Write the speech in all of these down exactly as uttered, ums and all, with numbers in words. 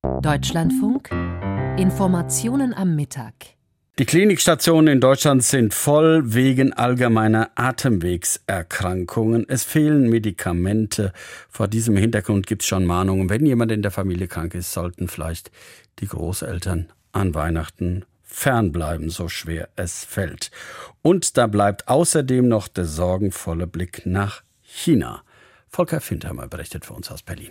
Deutschlandfunk Informationen am Mittag. Die Klinikstationen in Deutschland sind voll wegen allgemeiner Atemwegserkrankungen. Es fehlen Medikamente. Vor diesem Hintergrund gibt es schon Mahnungen. Wenn jemand in der Familie krank ist, sollten vielleicht die Großeltern an Weihnachten fernbleiben, so schwer es fällt. Und da bleibt außerdem noch der sorgenvolle Blick nach China. Volker Fintermer berichtet für uns aus Berlin.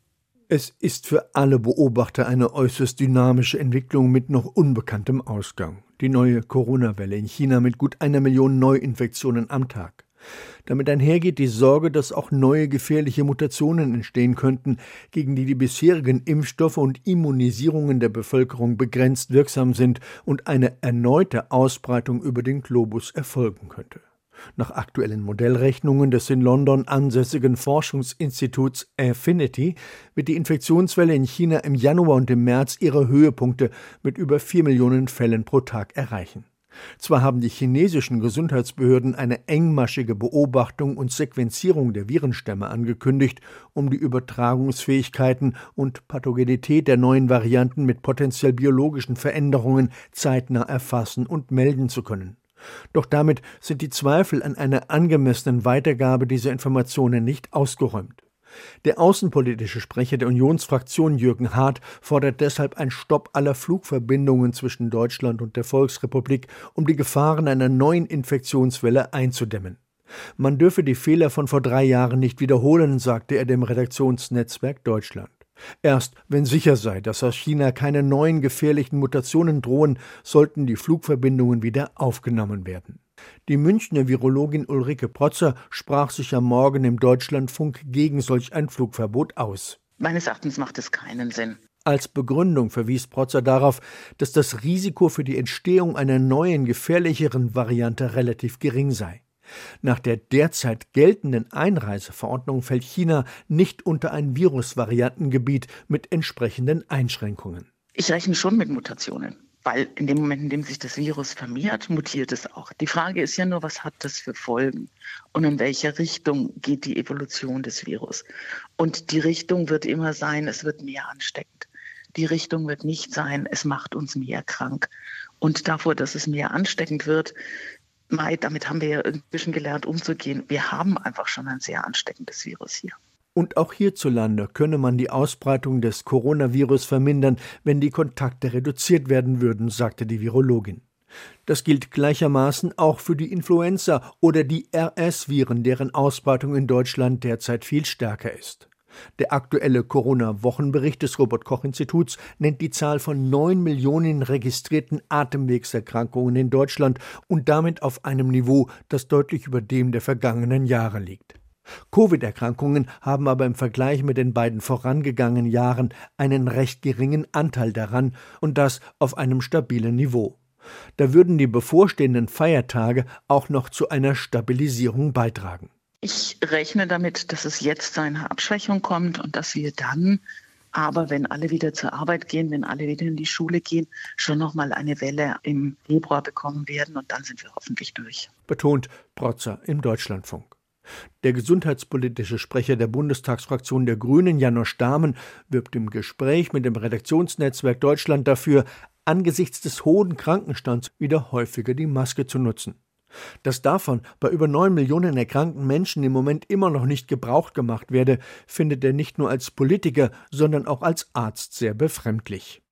Es ist für alle Beobachter eine äußerst dynamische Entwicklung mit noch unbekanntem Ausgang. Die neue Corona-Welle in China mit gut einer Million Neuinfektionen am Tag. Damit einhergeht die Sorge, dass auch neue gefährliche Mutationen entstehen könnten, gegen die die bisherigen Impfstoffe und Immunisierungen der Bevölkerung begrenzt wirksam sind und eine erneute Ausbreitung über den Globus erfolgen könnte. Nach aktuellen Modellrechnungen des in London ansässigen Forschungsinstituts Affinity wird die Infektionswelle in China im Januar und im März ihre Höhepunkte mit über vier Millionen Fällen pro Tag erreichen. Zwar haben die chinesischen Gesundheitsbehörden eine engmaschige Beobachtung und Sequenzierung der Virenstämme angekündigt, um die Übertragungsfähigkeiten und Pathogenität der neuen Varianten mit potenziell biologischen Veränderungen zeitnah erfassen und melden zu können. Doch damit sind die Zweifel an einer angemessenen Weitergabe dieser Informationen nicht ausgeräumt. Der außenpolitische Sprecher der Unionsfraktion Jürgen Hart fordert deshalb einen Stopp aller Flugverbindungen zwischen Deutschland und der Volksrepublik, um die Gefahren einer neuen Infektionswelle einzudämmen. Man dürfe die Fehler von vor drei Jahren nicht wiederholen, sagte er dem Redaktionsnetzwerk Deutschland. Erst wenn sicher sei, dass aus China keine neuen gefährlichen Mutationen drohen, sollten die Flugverbindungen wieder aufgenommen werden. Die Münchner Virologin Ulrike Protzer sprach sich am Morgen im Deutschlandfunk gegen solch ein Flugverbot aus. Meines Erachtens macht es keinen Sinn. Als Begründung verwies Protzer darauf, dass das Risiko für die Entstehung einer neuen, gefährlicheren Variante relativ gering sei. Nach der derzeit geltenden Einreiseverordnung fällt China nicht unter ein Virusvariantengebiet mit entsprechenden Einschränkungen. Ich rechne schon mit Mutationen, weil in dem Moment, in dem sich das Virus vermehrt, mutiert es auch. Die Frage ist ja nur, was hat das für Folgen und in welche Richtung geht die Evolution des Virus? Und die Richtung wird immer sein, es wird mehr ansteckend. Die Richtung wird nicht sein, es macht uns mehr krank. Und davor, dass es mehr ansteckend wird, Mai, damit haben wir ja inzwischen gelernt, umzugehen. Wir haben einfach schon ein sehr ansteckendes Virus hier. Und auch hierzulande könne man die Ausbreitung des Coronavirus vermindern, wenn die Kontakte reduziert werden würden, sagte die Virologin. Das gilt gleichermaßen auch für die Influenza oder die R S-Viren, deren Ausbreitung in Deutschland derzeit viel stärker ist. Der aktuelle Corona-Wochenbericht des Robert-Koch-Instituts nennt die Zahl von neun Millionen registrierten Atemwegserkrankungen in Deutschland und damit auf einem Niveau, das deutlich über dem der vergangenen Jahre liegt. Covid-Erkrankungen haben aber im Vergleich mit den beiden vorangegangenen Jahren einen recht geringen Anteil daran und das auf einem stabilen Niveau. Da würden die bevorstehenden Feiertage auch noch zu einer Stabilisierung beitragen. Ich rechne damit, dass es jetzt zu einer Abschwächung kommt und dass wir dann, aber wenn alle wieder zur Arbeit gehen, wenn alle wieder in die Schule gehen, schon nochmal eine Welle im Februar bekommen werden und dann sind wir hoffentlich durch. Betont Protzer im Deutschlandfunk. Der gesundheitspolitische Sprecher der Bundestagsfraktion der Grünen, Janosch Dahmen, wirbt im Gespräch mit dem Redaktionsnetzwerk Deutschland dafür, angesichts des hohen Krankenstands wieder häufiger die Maske zu nutzen. Dass davon bei über neun Millionen erkrankten Menschen im Moment immer noch nicht Gebrauch gemacht werde, findet er nicht nur als Politiker, sondern auch als Arzt sehr befremdlich.